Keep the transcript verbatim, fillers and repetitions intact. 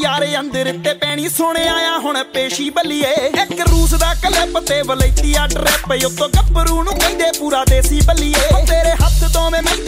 ਯਾਰੇ ਅੰਦਰ ਤੇ ਪੈਣੀ ਸੁਣ ਆਇਆ ਹੁਣ ਪੇਸ਼ੀ ਬੱਲੀਏ ਇੱਕ ਰੂਸ ਦਾ ਕਲਿੱਪ ਤੇ ਵਲੈਤੀ ਆ ਟਰੈਪ ਉੱਤੋਂ ਗੱਭਰੂ ਨੂੰ ਕਹਿੰਦੇ ਪੂਰਾ ਦੇਸੀ ਬੱਲੀਏ ਤੇਰੇ ਹੱਥ ਦੋਵੇਂ